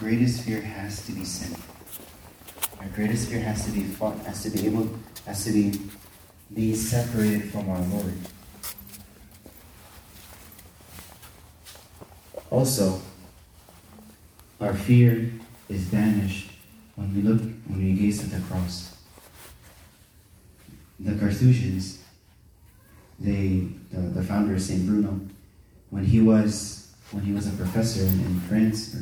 greatest fear has to be sin. Our greatest fear has to be fought, has to be separated from our Lord. Also, our fear is banished when we gaze at the cross. The Carthusians, the founder of Saint Bruno, when he was a professor in France,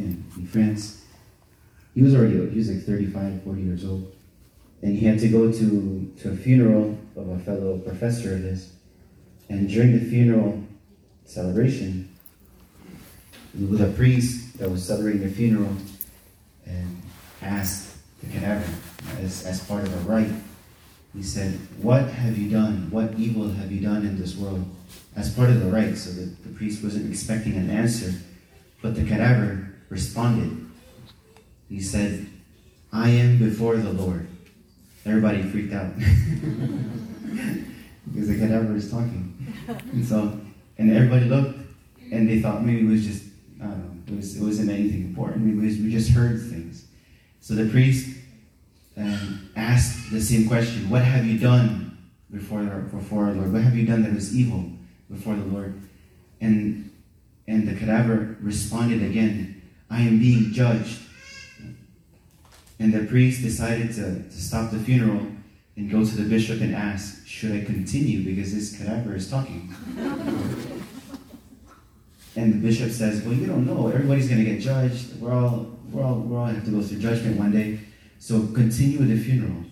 he was like 35, 40 years old, and he had to go to a funeral of a fellow professor of his. And during the funeral celebration, the priest that was celebrating the funeral and asked the cadaver, as part of a rite, he said, "What have you done? What evil have you done in this world?" As part of the rite, so the priest wasn't expecting an answer, but the cadaver responded. He said, "I am before the Lord." Everybody freaked out because the cadaver is talking, and everybody looked, and they thought maybe it was just, I don't know, it wasn't anything important. Maybe we just heard things. So the priest asked the same question: "What have you done before our Lord? What have you done that was evil before the Lord?" And the cadaver responded again, "I am being judged." And the priest decided to stop the funeral and go to the bishop and ask, "Should I continue? Because this cadaver is talking." And the bishop says, "Well, you don't know. Everybody's going to get judged. We're all going to have to go through judgment one day. So continue with the funeral."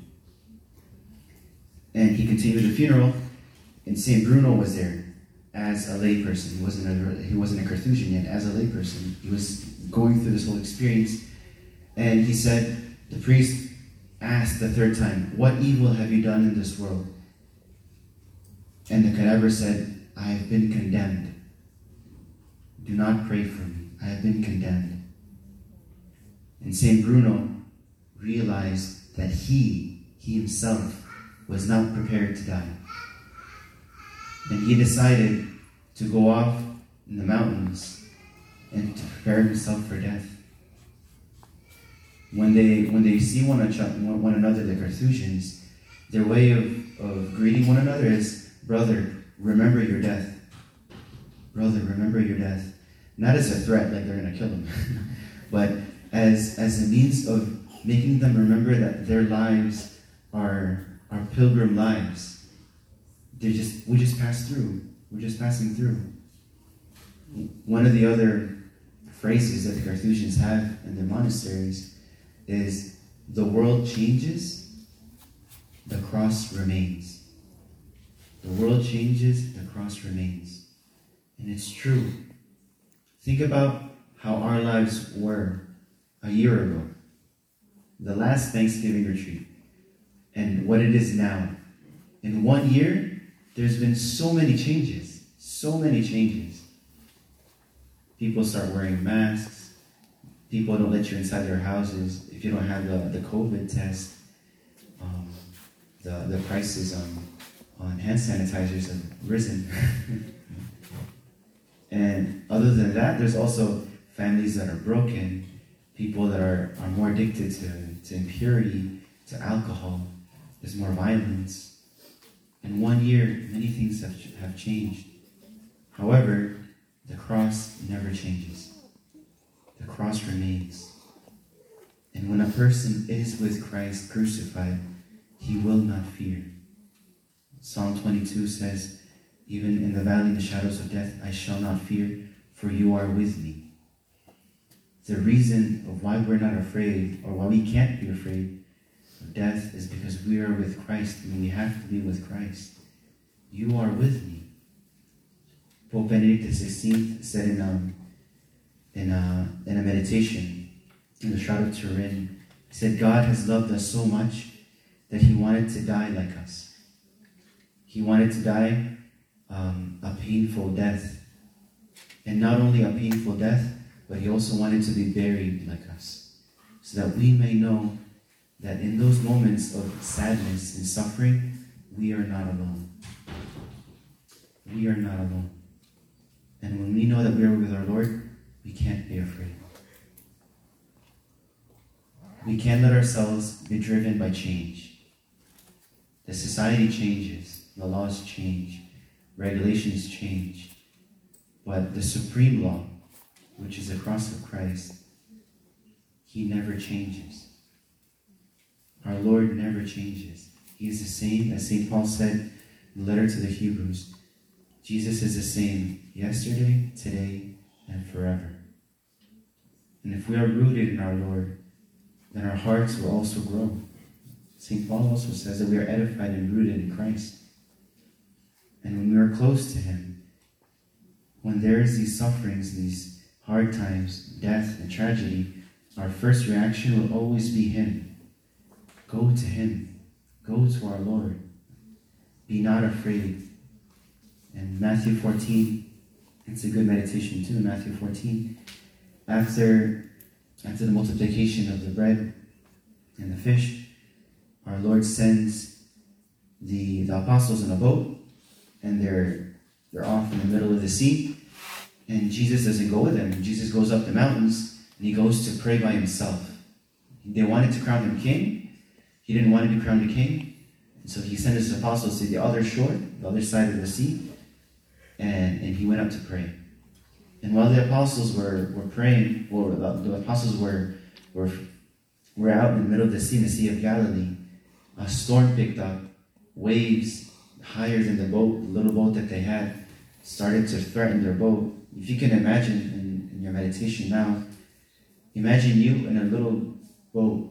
And he continued the funeral, and Saint Bruno was there as a layperson. He wasn't a Carthusian yet. As a layperson, he was going through this whole experience, and he said, the priest asked the third time, "What evil have you done in this world?" And the cadaver said, "I have been condemned. Do not pray for me. I have been condemned." And Saint Bruno realized that he himself was not prepared to die. And he decided to go off in the mountains and to prepare himself for death. When they see one another, the Carthusians, their way of greeting one another is, "Brother, remember your death. Brother, remember your death." Not as a threat, like they're going to kill him, but as a means of making them remember that their lives are pilgrim lives. We just pass through. We're just passing through. One of the other phrases that the Carthusians have in their monasteries is, "The world changes, the cross remains." The world changes, the cross remains. And it's true. Think about how our lives were a year ago, the last Thanksgiving retreat, and what it is now. In 1 year, there's been so many changes. So many changes. People start wearing masks. People don't let you inside their houses if you don't have the COVID test. The prices on hand sanitizers have risen. And other than that, there's also families that are broken, people that are more addicted to impurity, to alcohol. There's more violence. In 1 year, many things have changed. However, the cross never changes. The cross remains. And when a person is with Christ crucified, he will not fear. Psalm 22 says, "Even in the valley of the shadows of death, I shall not fear, for you are with me." The reason of why we're not afraid, or why we can't be afraid of death, is because we are with Christ, and we have to be with Christ. You are with me. Pope Benedict XVI said in a meditation in the Shroud of Turin, he said, "God has loved us so much that he wanted to die like us. He wanted to die a painful death. And not only a painful death, but he also wanted to be buried like us, so that we may know that in those moments of sadness and suffering, we are not alone. We are not alone. And when we know that we are with our Lord, we can't be afraid." We can't let ourselves be driven by change. The society changes, the laws change, regulations change, but the supreme law, which is the cross of Christ, he never changes. Our Lord never changes. He is the same, as St. Paul said in the letter to the Hebrews. Jesus is the same yesterday, today, and forever. And if we are rooted in our Lord, then our hearts will also grow. St. Paul also says that we are edified and rooted in Christ. And when we are close to him, when there is these sufferings, these hard times, death and tragedy, our first reaction will always be him. Go to him. Go to our Lord. Be not afraid. And Matthew 14, it's a good meditation too, Matthew 14. After the multiplication of the bread and the fish, our Lord sends the apostles in a boat, and they're off in the middle of the sea, and Jesus doesn't go with them. Jesus goes up the mountains, and he goes to pray by himself. They wanted to crown him king. He didn't want to be crowned a king, and so he sent his apostles to the other shore, the other side of the sea, and he went up to pray. And while the apostles were praying, or the apostles were out in the middle of the Sea of Galilee, a storm picked up. Waves higher than the boat, the little boat that they had, started to threaten their boat. If you can imagine in your meditation now, imagine you in a little boat,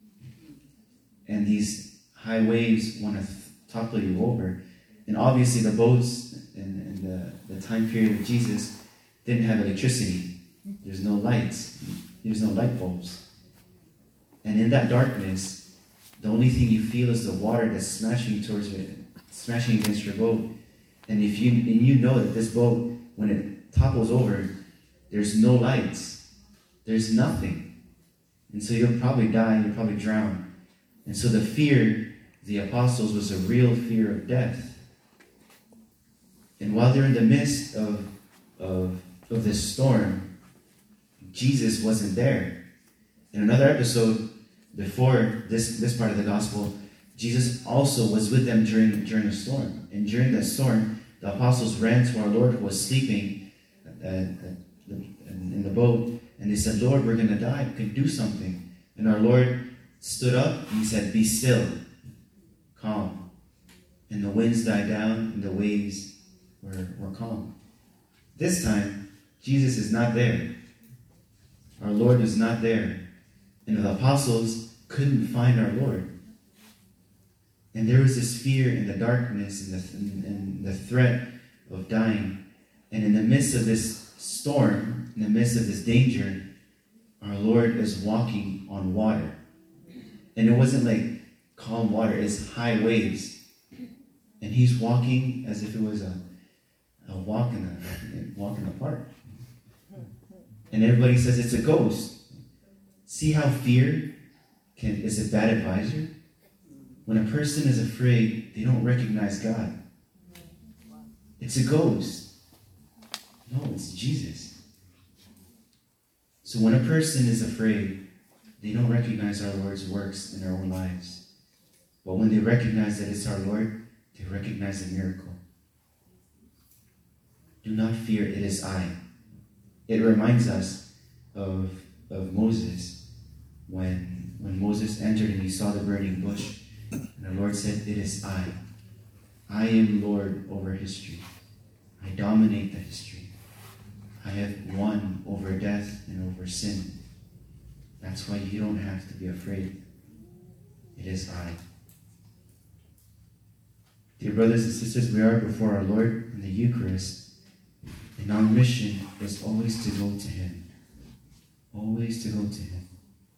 and these high waves want to topple you over. And obviously the boats in the time period of Jesus didn't have electricity. There's no lights. There's no light bulbs. And in that darkness, the only thing you feel is the water that's smashing against your boat. And you know that this boat, when it topples over, there's no lights. There's nothing. And so you'll probably die, you'll probably drown. And so the fear of the apostles was a real fear of death. And while they're in the midst of this storm, Jesus wasn't there. In another episode before this part of the gospel, Jesus also was with them during a storm. And during that storm, the apostles ran to our Lord, who was sleeping in the boat, and they said, "Lord, we're going to die. We can do something." And our Lord stood up and he said, "Be still, calm." And the winds died down and the waves were calm. This time, Jesus is not there. Our Lord is not there. And the apostles couldn't find our Lord. And there was this fear in the darkness and the threat of dying. And in the midst of this storm, in the midst of this danger, our Lord is walking on water. And it wasn't like calm water, it's high waves. And he's walking as if it was a walk in the park. And everybody says it's a ghost. See how fear is a bad advisor? When a person is afraid, they don't recognize God. It's a ghost. No, it's Jesus. So when a person is afraid, they don't recognize our Lord's works in their own lives. But when they recognize that it's our Lord, they recognize the miracle. Do not fear, it is I. It reminds us of Moses when Moses entered and he saw the burning bush. And the Lord said, "It is I. I am Lord over history. I dominate the history. I have won over death and over sin. That's why you don't have to be afraid. It is I." Dear brothers and sisters, we are before our Lord in the Eucharist. And our mission is always to go to him. Always to go to him.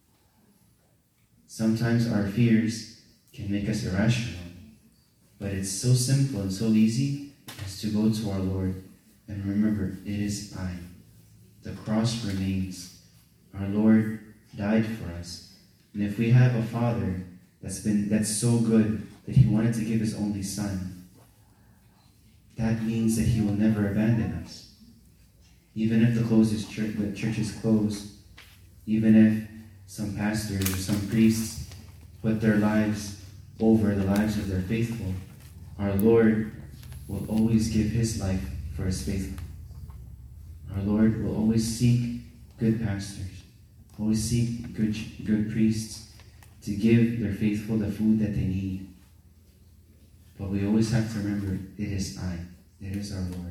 Sometimes our fears can make us irrational, but it's so simple and so easy as to go to our Lord and remember, it is I. The cross remains. Our Lord died for us. And if we have a Father that's so good that he wanted to give his only Son, that means that he will never abandon us. Even if the church is closed, even if some pastors or some priests put their lives over the lives of their faithful, our Lord will always give his life for his faithful. Our Lord will always seek good pastors, always seek good priests to give their faithful the food that they need. But we always have to remember, it is I, it is our Lord.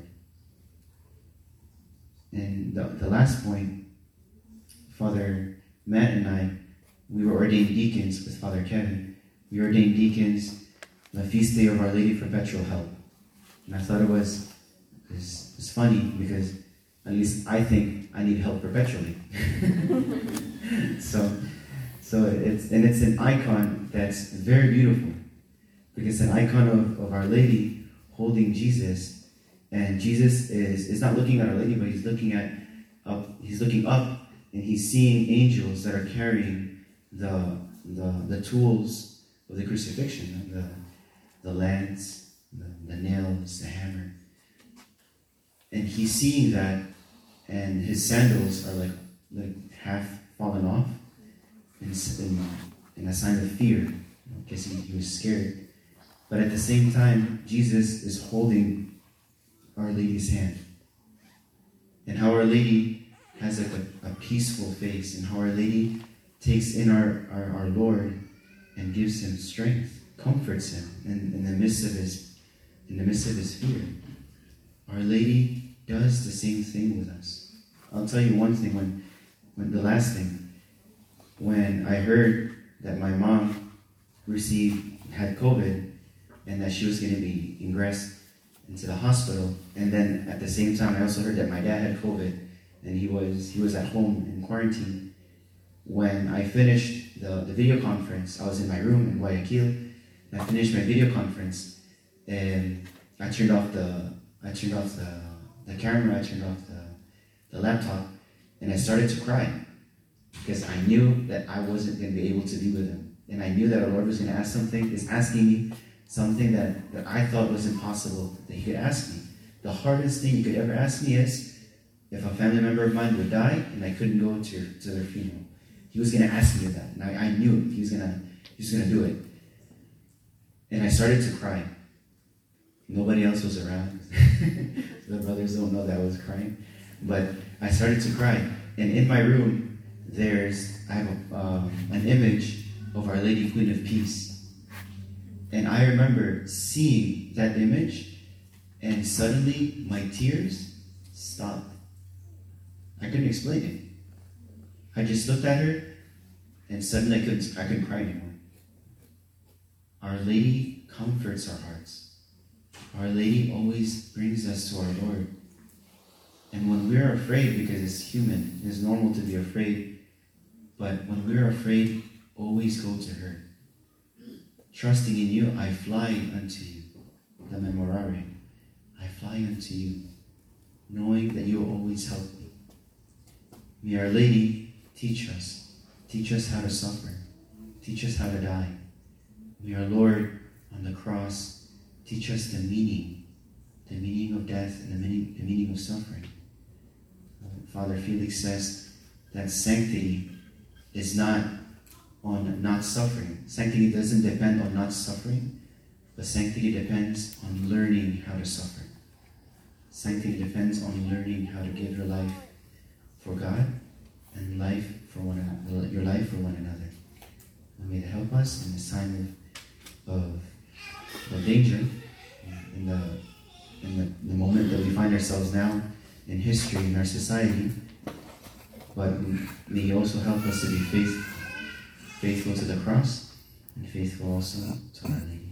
And the last point, Father Matt and I, we were ordained deacons with Father Kevin. We ordained deacons on the feast day of Our Lady Perpetual Help. And I thought it was funny because at least I think I need help perpetually. so it's an icon that's very beautiful, because it's an icon of Our Lady holding Jesus, and Jesus is not looking at Our Lady, but he's looking up, and he's seeing angels that are carrying the tools of the crucifixion, the lance, the nails, the hammer. And he's seeing that, and his sandals are like half fallen off, in a sign of fear, because he was scared. But at the same time, Jesus is holding Our Lady's hand. And how Our Lady has like a peaceful face, and how Our Lady takes in our Lord and gives him strength, comforts him in the midst of his fear. Our Lady does the same thing with us. I'll tell you one thing, when I heard that my mom had COVID and that she was going to be ingressed into the hospital, and then at the same time I also heard that my dad had COVID and he was at home in quarantine. When I finished the video conference, I was in my room in Guayaquil, and I finished my video conference, and I turned off the camera, I turned off the laptop, and I started to cry, because I knew that I wasn't going to be able to be with him. And I knew that our Lord was going to asking me something that I thought was impossible that he could ask me. The hardest thing he could ever ask me is if a family member of mine would die and I couldn't go to their funeral. He was going to ask me that, and I knew it. He was going to do it. And I started to cry. Nobody else was around. The brothers don't know that I was crying. But I started to cry. And in my room, I have an image of Our Lady Queen of Peace. And I remember seeing that image, and suddenly my tears stopped. I couldn't explain it. I just looked at her, and suddenly I couldn't cry anymore. Our Lady comforts our hearts. Our Lady always brings us to our Lord. And when we're afraid, because it's human, it's normal to be afraid, but when we're afraid, always go to her. Trusting in you, I fly unto you. The Memorare. I fly unto you, knowing that you will always help me. May Our Lady teach us how to suffer, teach us how to die. May our Lord on the cross teach us the meaning of death and the meaning of suffering. Father Felix says that sanctity is not on not suffering. Sanctity doesn't depend on not suffering, but sanctity depends on learning how to suffer. Sanctity depends on learning how to give your life for God and your life for one another. And may it help us in this time of danger, in the moment that we find ourselves now in history, in our society. But may He also help us to be faithful to the cross, and faithful also to Our Lady.